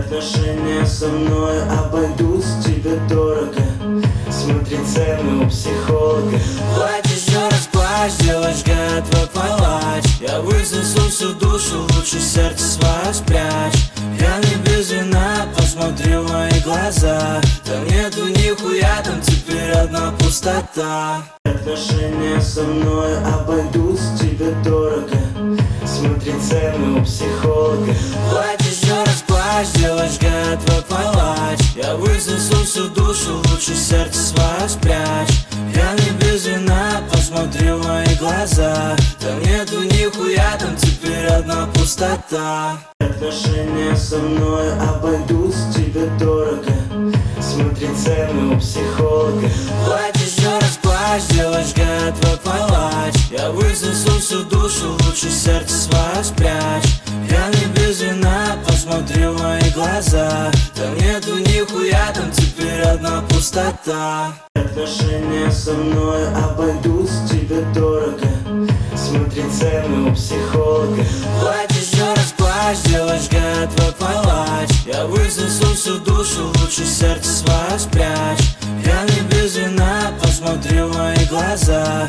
Отношения со мной обойдутся тебе дорого. Смотри цены у психолога. Плачешь, еще раз плачь, делаешь твой палач. Я высосу всю душу, лучше сердце свое спрячь. Я не без вина, посмотри в мои глаза. Там нету нихуя, там теперь одна пустота. Отношения со мной обойдутся тебе дорого. Смотри цены у психолога. Плачешь, еще раз плачь, делаешь твой палач. Я высосу всю душу, лучше сердце свое спрячь. Я не без вина, посмотри в мои глаза. Там нету нихуя, там теперь одна пустота. Отношения со мной обойдутся тебе дорого. Смотри цены у психолога. Плачешь, еще раз плачь, делаешь твой палач. Я высосу всю душу, лучше сердце свое спрячь. Я не без вина, посмотри в мои глаза. Там нету нихуя, там теперь одна пустота. Отношения со мной обойдутся тебе дорого. Смотри цены у психолога. Плачешь, еще раз плачь, делаешь твой палач. Я высосу всю душу, лучше сердце свое спрячь. Я не без вина, посмотри в мои глаза.